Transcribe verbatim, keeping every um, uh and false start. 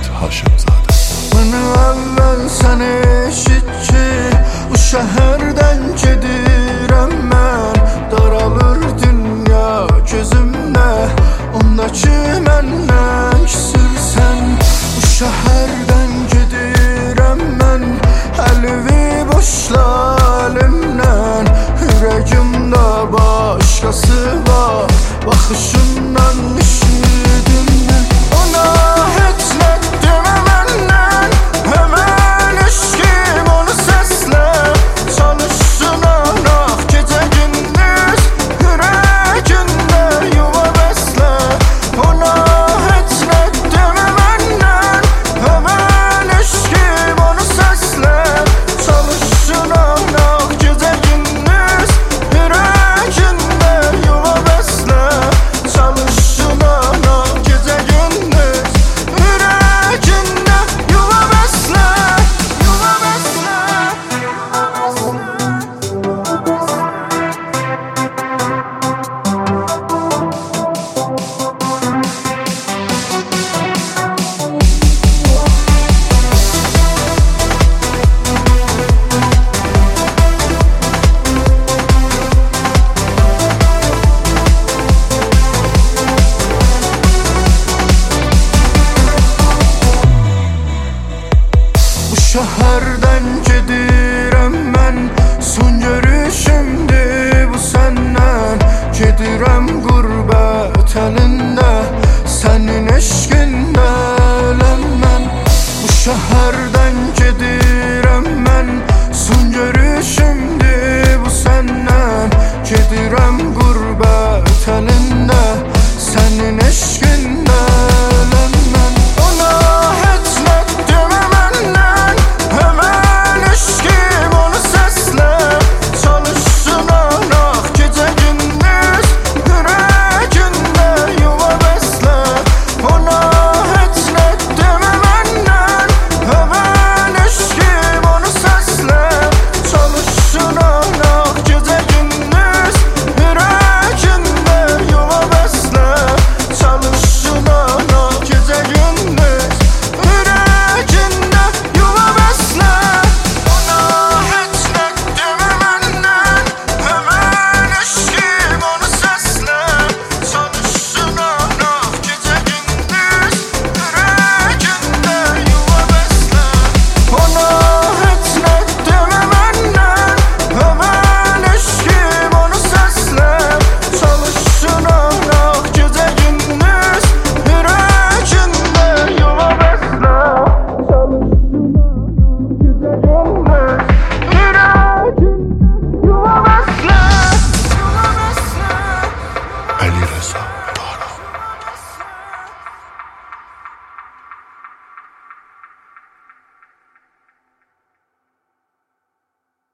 Ahmet Haşimzade. Beni evvel sen eşit ki, bu şehirden gedirəm mən. Daralır dünya gözümdə, ondaki məndən küsürsən. Bu şehirden gedirəm mən, əlvi boşla əlimdən. Ürəyimdə başqası var, baxışından üşüdüm mən. Ona heç nə demə məndən, həmən eşkim onu səslə. Çalışsın anaq gecə gündüz, ürəyində yuva bəslə. Ona heç nə demə məndən, həmən eşkim onu səslə. Çalışsın anaq gecə gündüz, ürəyində yuva bəslə. Çalışsın anaq gecə gündüz, ürəyində yuva bəslə. Yuva bəslə, yuva bəslə. Bu şehirden